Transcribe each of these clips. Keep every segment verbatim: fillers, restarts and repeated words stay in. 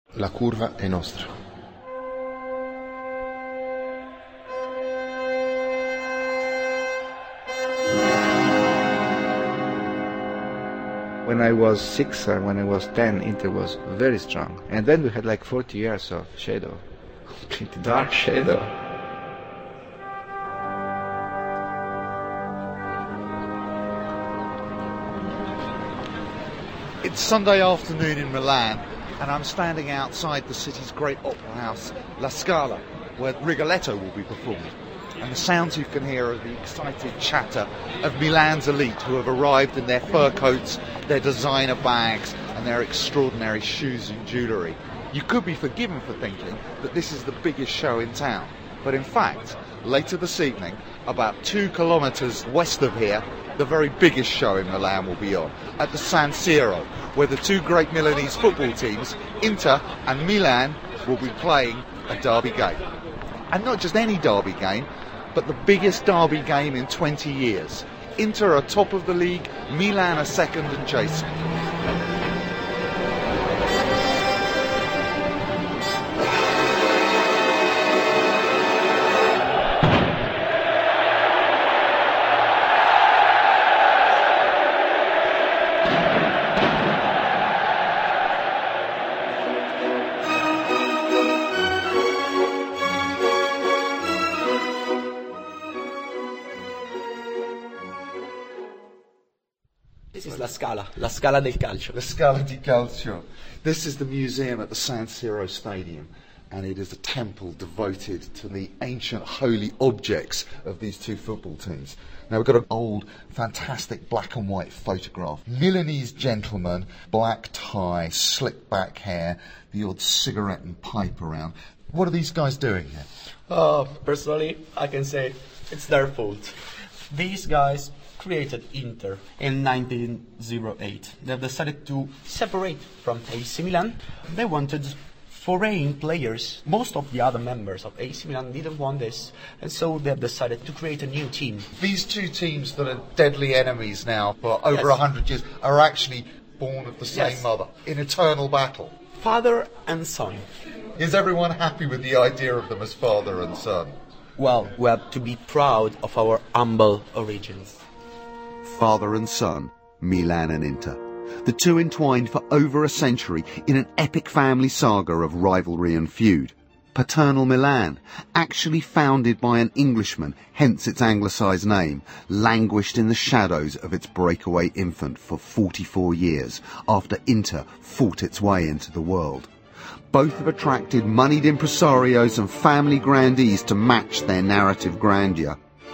La curva è nostra. When I was six or when I was ten, Inter was very strong. And then we had like forty years of shadow, completely dark shadow. It's Sunday afternoon in Milan, and I'm standing outside the city's great opera house, La Scala, where Rigoletto will be performed. And the sounds you can hear are the excited chatter of Milan's elite who have arrived in their fur coats, their designer bags, and their extraordinary shoes and jewellery. You could be forgiven for thinking that this is the biggest show in town, but in fact, later this evening, about two kilometres west of here, the very biggest show in Milan will be on, at the San Siro, where the two great Milanese football teams, Inter and Milan, will be playing a derby game. And not just any derby game, but the biggest derby game in twenty years. Inter are top of the league, Milan are second and chasing. This is La Scala, La Scala del Calcio. La Scala di Calcio. This is the museum at the San Siro Stadium, and it is a temple devoted to the ancient holy objects of these two football teams. Now we've got an old, fantastic black and white photograph. Milanese gentleman, black tie, slick back hair, the odd cigarette and pipe around. What are these guys doing here? Uh, personally, I can say it's their fault. These guys created Inter in nineteen oh eight. They decided to separate from A C Milan. They wanted foreign players. Most of the other members of A C Milan didn't want this, and so they decided to create a new team. These two teams that are deadly enemies now for over a Yes. hundred years are actually born of the same Yes. mother in eternal battle. Father and son. Is everyone happy with the idea of them as father and son? Well, we have to be proud of our humble origins. Father and son, Milan and Inter. The two entwined for over a century in an epic family saga of rivalry and feud. Paternal Milan, actually founded by an Englishman, hence its anglicised name, languished in the shadows of its breakaway infant for forty-four years after Inter fought its way into the world. Both have attracted moneyed impresarios and family grandees to match their narrative grandeur.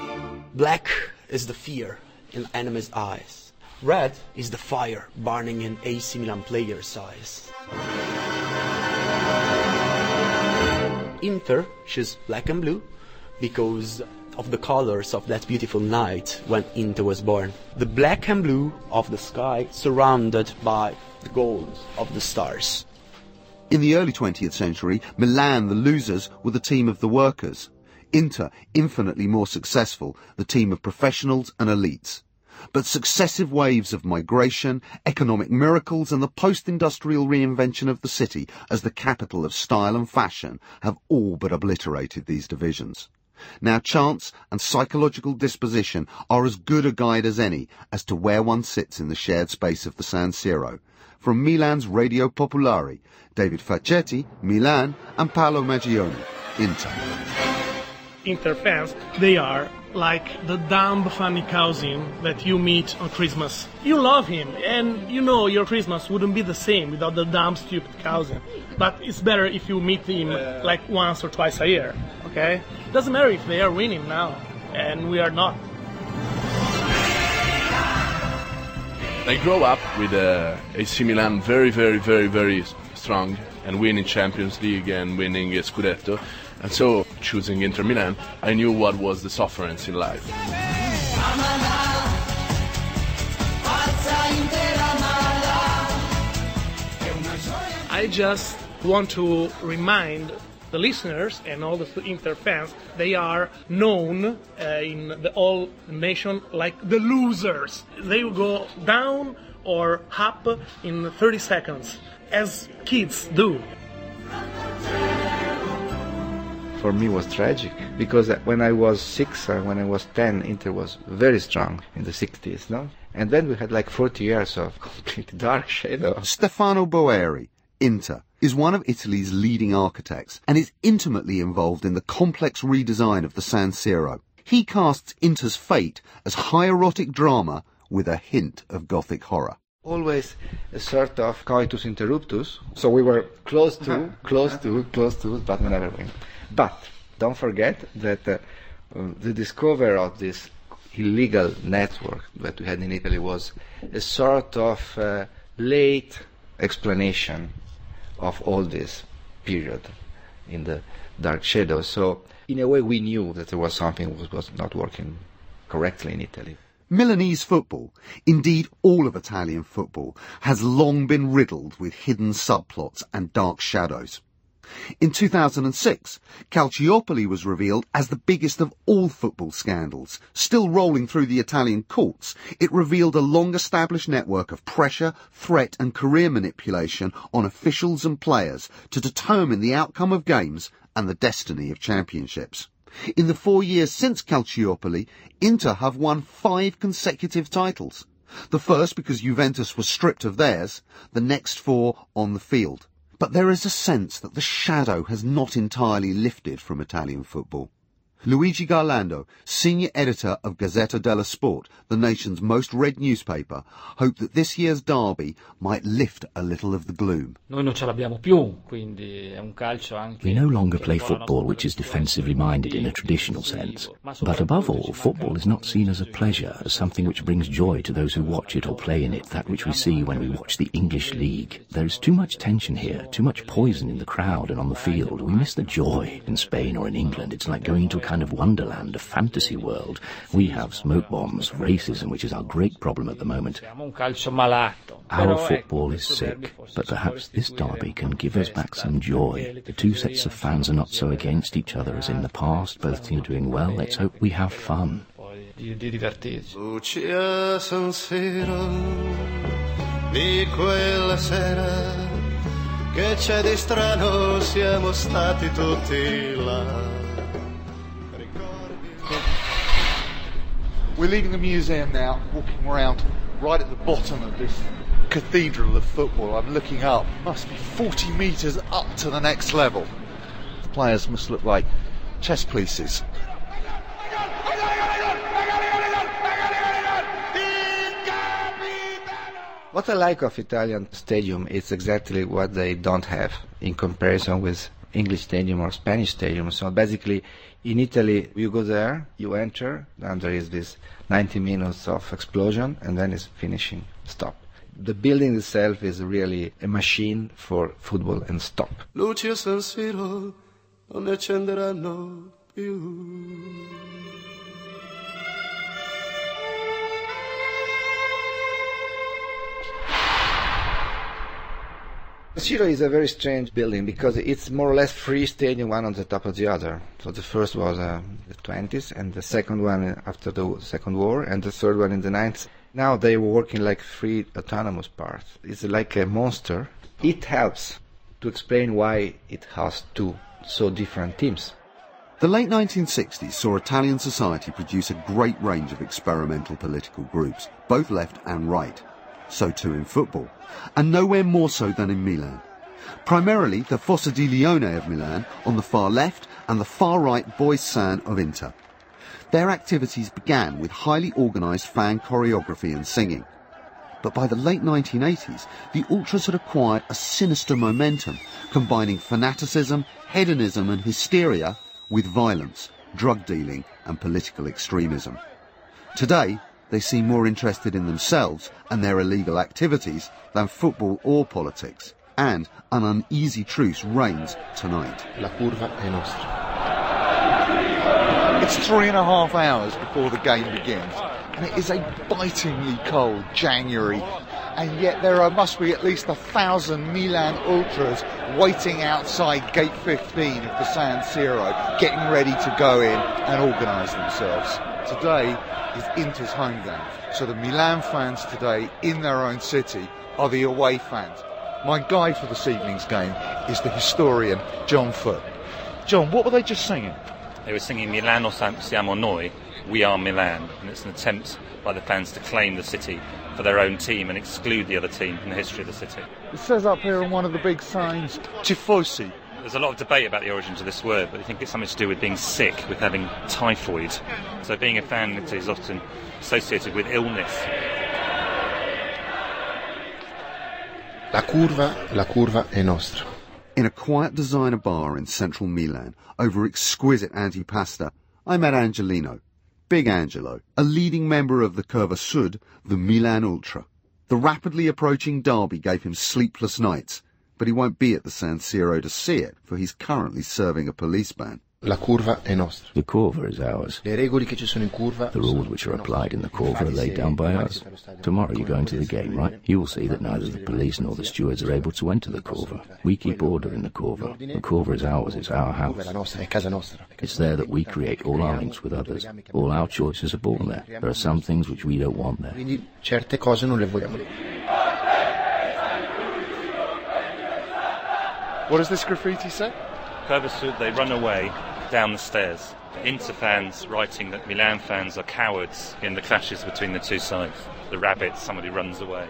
Black is the fear in enemies' eyes. Red is the fire burning in A C Milan players' eyes. Inter choose black and blue because of the colors of that beautiful night when Inter was born. The black and blue of the sky surrounded by the gold of the stars. In the early twentieth century, Milan, the losers, were the team of the workers. Inter, infinitely more successful, the team of professionals and elites. But successive waves of migration, economic miracles and the post-industrial reinvention of the city as the capital of style and fashion have all but obliterated these divisions. Now chance and psychological disposition are as good a guide as any as to where one sits in the shared space of the San Siro. From Milan's Radio Popolare, David Facchetti, Milan, and Paolo Maggioni, Inter. Inter fans, they are like the dumb funny cousin that you meet on Christmas. You love him, and you know your Christmas wouldn't be the same without the dumb, stupid cousin. But it's better if you meet him like once or twice a year, okay? Doesn't matter if they are winning now, and we are not. They grow up with uh, A C Milan very, very, very, very strong and winning Champions League and winning uh, Scudetto. And so, choosing Inter Milan, I knew what was the sufferance in life. I just want to remind the listeners and all the Inter fans, they are known uh, in the whole nation like the losers. They will go down or up in thirty seconds, as kids do. for me was tragic, because when I was six or when I was ten, Inter was very strong in the sixties, no? And then we had like forty years of complete dark shadow. Stefano Boeri, Inter, is one of Italy's leading architects and is intimately involved in the complex redesign of the San Siro. He casts Inter's fate as high erotic drama with a hint of Gothic horror. Always a sort of coitus interruptus, so we were close to, close to, close to, but we never win. But don't forget that uh, the discovery of this illegal network that we had in Italy was a sort of uh, late explanation of all this period in the dark shadows. So in a way we knew that there was something that was not working correctly in Italy. Milanese football, indeed all of Italian football, has long been riddled with hidden subplots and dark shadows. In two thousand six, Calciopoli was revealed as the biggest of all football scandals. Still rolling through the Italian courts, it revealed a long-established network of pressure, threat and career manipulation on officials and players to determine the outcome of games and the destiny of championships. In the four years since Calciopoli, Inter have won five consecutive titles. The first because Juventus was stripped of theirs, the next four on the field. But there is a sense that the shadow has not entirely lifted from Italian football. Luigi Garlando, senior editor of Gazzetta dello Sport, the nation's most read newspaper, hoped that this year's derby might lift a little of the gloom. We no longer play football which is defensively minded in a traditional sense. But above all, football is not seen as a pleasure, as something which brings joy to those who watch it or play in it, that which we see when we watch the English League. There is too much tension here, too much poison in the crowd and on the field. We miss the joy. In Spain or in England, it's like going into a kind of wonderland, a fantasy world. We have smoke bombs, racism, which is our great problem at the moment. Our football is sick, but perhaps this derby can give us back some joy. The two sets of fans are not so against each other as in the past. Both teams are doing well. Let's hope we have fun. Lucia San Siro, di quella sera, che c'è di strano, siamo stati tutti là. We're leaving the museum now, walking around right at the bottom of this cathedral of football. I'm looking up, must be forty metres up to the next level. The players must look like chess pieces. What I like of Italian stadium is exactly what they don't have in comparison with English stadium or Spanish stadium. So basically, in Italy, you go there, you enter, and there is this ninety minutes of explosion, and then it's finishing, stop. The building itself is really a machine for football and stop. Lucia San Siro, non ne accenderanno più. Siro is a very strange building because it's more or less three stadiums, one on the top of the other. So the first was uh, the twenties, and the second one after the Second War, and the third one in the nineties. Now they were working like three autonomous parts. It's like a monster. It helps to explain why it has two so different teams. The late nineteen sixties saw Italian society produce a great range of experimental political groups, both left and right. So too in football, and nowhere more so than in Milan. Primarily the Fossa di Lione of Milan on the far left and the far right Boys San of Inter. Their activities began with highly organised fan choreography and singing. But by the late nineteen eighties, the Ultras had acquired a sinister momentum, combining fanaticism, hedonism and hysteria with violence, drug dealing and political extremism. Today, they seem more interested in themselves and their illegal activities than football or politics. And an uneasy truce reigns tonight. La curva è nostra. It's three and a half hours before the game begins, and it is a bitingly cold January, and yet there are, must be at least a thousand Milan Ultras waiting outside gate fifteen of the San Siro, getting ready to go in and organise themselves. Today is Inter's home game, so the Milan fans today in their own city are the away fans. My guide for this evening's game is the historian John Foot. John, what were they just singing? They were singing Milano siamo noi, we are Milan, and it's an attempt by the fans to claim the city for their own team and exclude the other team from the history of the city. It says up here on one of the big signs, Tifosi. There's a lot of debate about the origins of this word, but I think it's something to do with being sick, with having typhoid. So being a fan is often associated with illness. La curva, la curva è nostra. In a quiet designer bar in central Milan, over exquisite antipasta, I met Angelino, Big Angelo, a leading member of the Curva Sud, the Milan Ultra. The rapidly approaching derby gave him sleepless nights, but he won't be at the San Siro to see it, for he's currently serving a police ban. La curva è nostra. The curva is ours. Le regole che ci sono in curva. The rules which are applied in the curva are laid down by us. Tomorrow you go into the game, right? You will see that neither the police nor the stewards are able to enter the curva. We keep order in the curva. The curva is ours, it's our house. It's there that we create all our links with others. All our choices are born there. There are some things which we don't want there. Quindi certe cose non le vogliamo lì. What does this graffiti say? Curva Sud, they run away down the stairs. Inter fans writing that Milan fans are cowards in the clashes between the two sides. The rabbit, somebody runs away.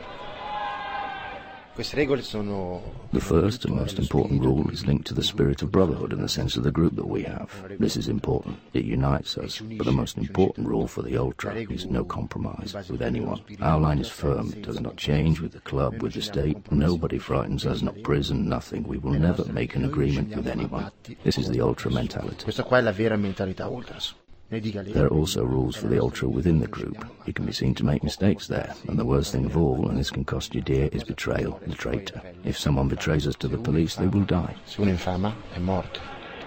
The first and most important rule is linked to the spirit of brotherhood and the sense of the group that we have. This is important. It unites us. But the most important rule for the Ultra is no compromise with anyone. Our line is firm. It does not change with the club, with the state. Nobody frightens us, not prison, nothing. We will never make an agreement with anyone. This is the Ultra mentality. Questa qua è la vera mentalità Ultras. There are also rules for the Ultra within the group. You can be seen to make mistakes there, and the worst thing of all, and this can cost you dear, is betrayal, the traitor. If someone betrays us to the police, they will die. Se uno infama è morto.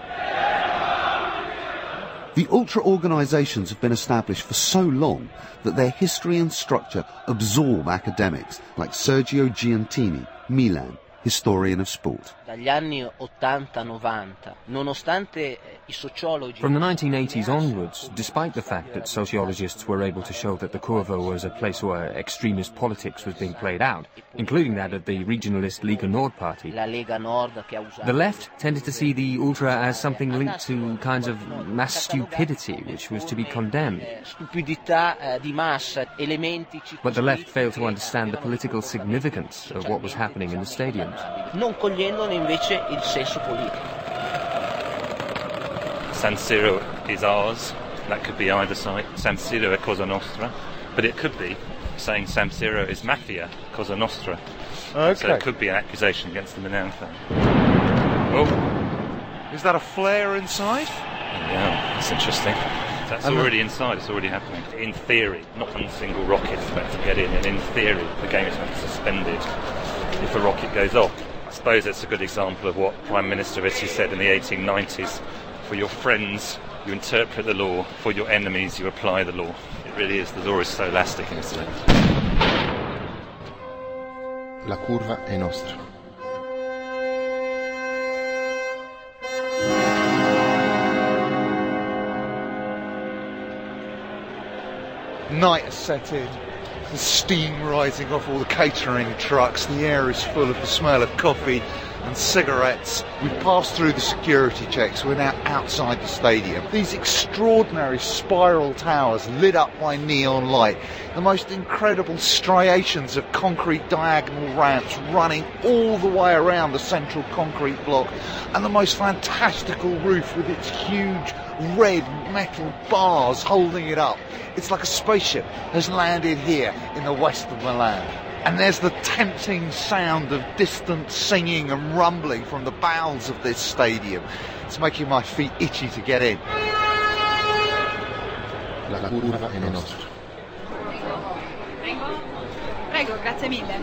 The Ultra organisations have been established for so long that their history and structure absorb academics like Sergio Giantini, Milan, historian of sport. Dagli anni ottanta novanta, nonostante I sociologi... From the nineteen eighties onwards, despite the fact that sociologists were able to show that the Curva was a place where extremist politics was being played out, including that of the regionalist Lega Nord party, La Lega Nord che ha usato... the left tended to see the Ultra as something linked to kinds of mass stupidity, which was to be condemned. Stupidità di massa, elementi... But the left failed to understand the political significance of what was happening in the stadiums. Non cogliendone invece il senso politico. San Siro is ours. That could be either side. San Siro è Cosa Nostra. But it could be saying San Siro is mafia, Cosa Nostra. Okay. So it could be an accusation against the Milan fan. Oh. Is that a flare inside? Yeah, that's interesting. That's And already inside, it's already happening. In theory, not one single rocket is about to get in, and in theory, the game is going to be suspended if a rocket goes off. I suppose it's a good example of what Prime Minister Italy said in the eighteen nineties. For your friends, you interpret the law. For your enemies, you apply the law. It really is. The law is so elastic in Italy. La curva è nostra. Night has set in. The steam rising off all the catering trucks. The air is full of the smell of coffee and cigarettes. We've passed through the security checks. We're now outside the stadium. These extraordinary spiral towers lit up by neon light. The most incredible striations of concrete diagonal ramps running all the way around the central concrete block. And the most fantastical roof with its huge red metal bars holding it up. It's like a spaceship has landed here in the west of Milan. And there's the tempting sound of distant singing and rumbling from the bowels of this stadium. It's making my feet itchy to get in. La curva è nostra. Prego, grazie mille.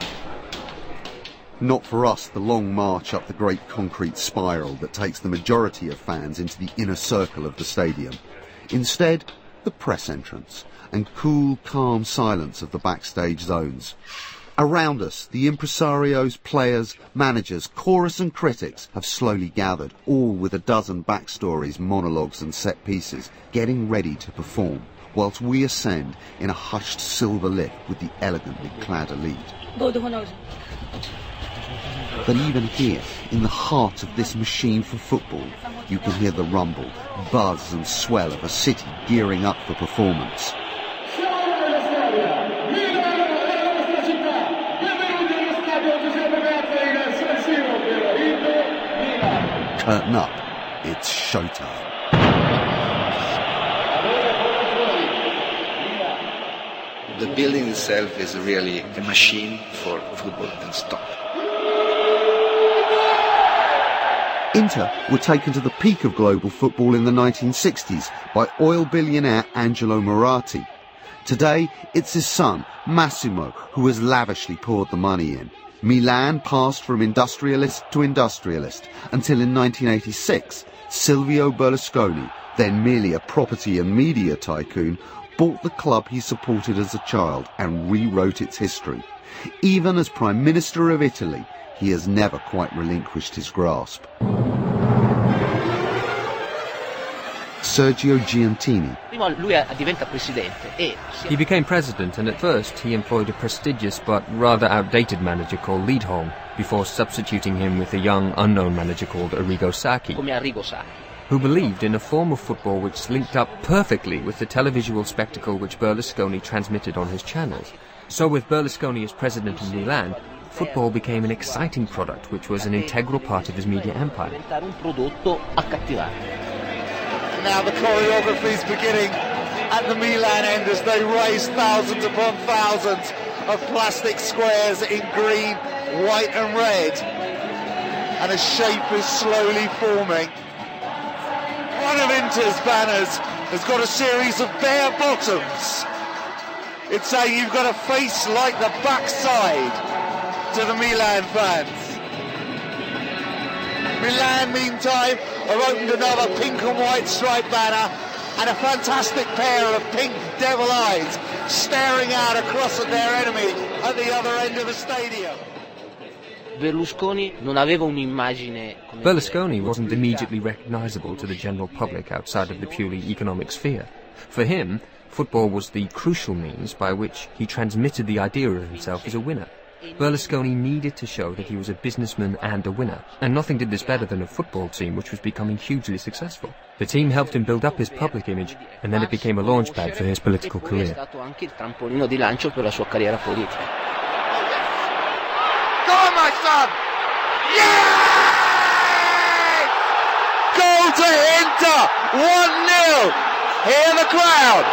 Not for us the long march up the great concrete spiral that takes the majority of fans into the inner circle of the stadium. Instead, the press entrance and cool, calm silence of the backstage zones. Around us, the impresarios, players, managers, chorus and critics have slowly gathered, all with a dozen backstories, monologues and set pieces, getting ready to perform, whilst we ascend in a hushed silver lift with the elegantly clad elite. But even here, in the heart of this machine for football, you can hear the rumble, buzz and swell of a city gearing up for performance. Curtain up, it's showtime. The building itself is really a machine for football and stop. Inter were taken to the peak of global football in the nineteen sixties by oil billionaire Angelo Moratti. Today, it's his son, Massimo, who has lavishly poured the money in. Milan passed from industrialist to industrialist until in nineteen eighty-six, Silvio Berlusconi, then merely a property and media tycoon, bought the club he supported as a child and rewrote its history. Even as Prime Minister of Italy, he has never quite relinquished his grasp. Sergio Giantini. He became president, and at first he employed a prestigious but rather outdated manager called Liedholm, before substituting him with a young, unknown manager called Arrigo Sacchi, who believed in a form of football which linked up perfectly with the televisual spectacle which Berlusconi transmitted on his channels. So with Berlusconi as president of Milan, football became an exciting product which was an integral part of his media empire. Now the choreography is beginning at the Milan end as they raise thousands upon thousands of plastic squares in green, white and red, and a shape is slowly forming. One of Inter's banners has got a series of bare bottoms. It's saying you've got a face like the backside to the Milan fans. Milan, meantime, have opened another pink and white striped banner and a fantastic pair of pink devil eyes staring out across at their enemy at the other end of the stadium. Berlusconi non aveva un'immagine. Berlusconi wasn't immediately recognizable to the general public outside of the purely economic sphere. For him, football was the crucial means by which he transmitted the idea of himself as a winner. Berlusconi needed to show that he was a businessman and a winner, and nothing did this better than a football team which was becoming hugely successful. The team helped him build up his public image, and then it became a launchpad for his political career. È stato anche il trampolino di lancio per la sua carriera politica. Go on, my son! Yay! Goal to Inter! one nil! Hear the crowd!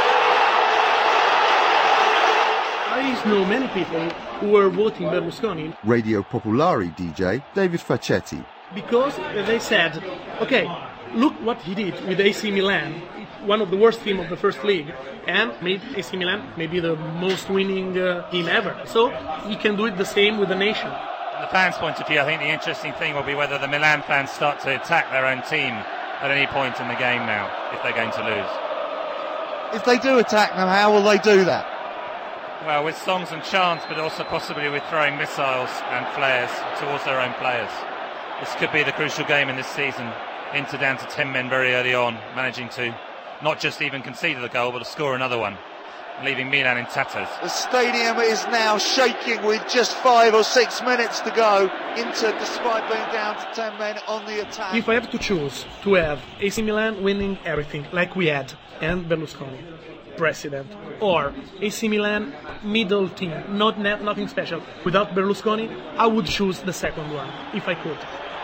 I know many people who were voting Berlusconi. Radio Popolare D J David Facchetti. Because they said, okay, look what he did with A C Milan, one of the worst teams of the first league, and made A C Milan maybe the most winning uh, team ever. So he can do it the same with the nation. From the fans' point of view, I think the interesting thing will be whether the Milan fans start to attack their own team at any point in the game now, if they're going to lose. If they do attack them, how will they do that? Well, with songs and chants, but also possibly with throwing missiles and flares towards their own players. This could be the crucial game in this season. Inter down to ten men very early on, managing to not just even concede the goal, but to score another one, leaving Milan in tatters. The stadium is now shaking with just five or six minutes to go. Inter, despite being down to ten men, on the attack. If I have to choose to have A C Milan winning everything, like we had, and Berlusconi president, or A C Milan middle team, not nothing special, without Berlusconi, I would choose the second one, if I could.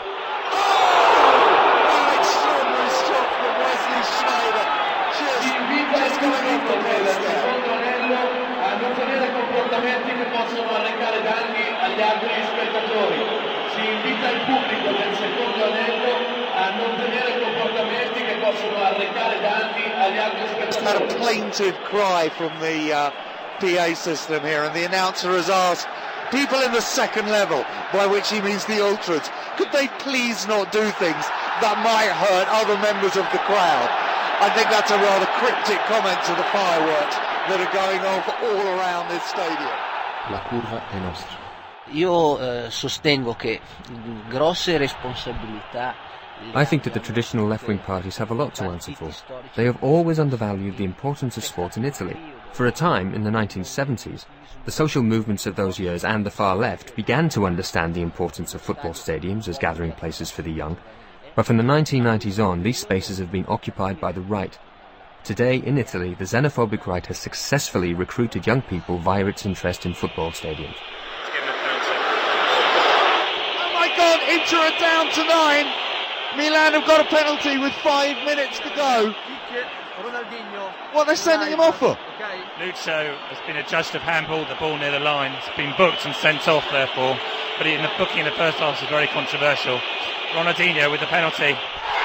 Just had a plaintive cry from the uh, P A system here, and the announcer has asked people in the second level, by which he means the ultras, could they please not do things that might hurt other members of the crowd? I think that's a rather cryptic comment to the fireworks that are going off all around this stadium. La curva è nostra. Io eh, sostengo che grosse responsabilità I think that the traditional left-wing parties have a lot to answer for. They have always undervalued the importance of sport in Italy. For a time, in the nineteen seventies, the social movements of those years and the far left began to understand the importance of football stadiums as gathering places for the young. But from the nineteen nineties on, these spaces have been occupied by the right. Today, in Italy, the xenophobic right has successfully recruited young people via its interest in football stadiums. Oh my God, Inter are down to nine. Milan have got a penalty with five minutes to go. What, they're sending him off for? Lucho has been adjudged of handball, the ball near the line. It's been booked and sent off, therefore. But in the booking in the first half is very controversial. Ronaldinho with the penalty.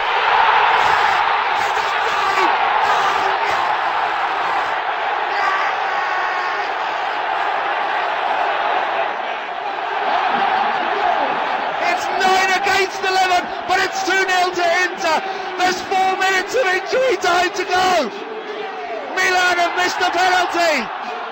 It's nine against eleven, but it's two nil to Inter. There's four minutes of injury time to go. Milan have missed the penalty.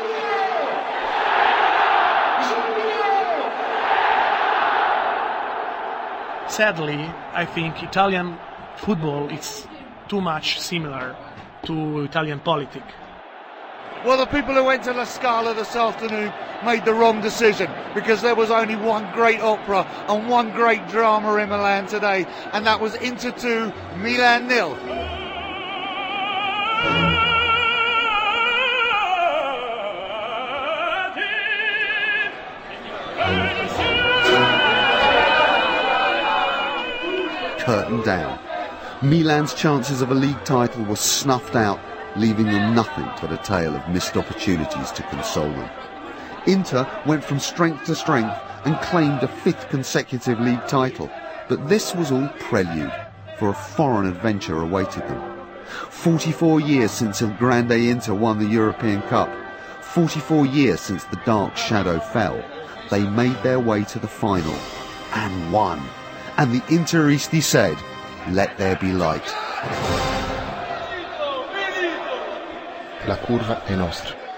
Sadly, I think Italian football is too much similar to Italian politics. Well, the people who went to La Scala this afternoon made the wrong decision, because there was only one great opera and one great drama in Milan today, and that was Inter two, Milan nil. Curtain down. Milan's chances of a league title were snuffed out, leaving them nothing but a tale of missed opportunities to console them. Inter went from strength to strength and claimed a fifth consecutive league title, but this was all prelude, for a foreign adventure awaited them. forty-four years since Il Grande Inter won the European Cup, forty-four years since the dark shadow fell, they made their way to the final and won. And the Interisti said, "Let there be light." La curva è nostra.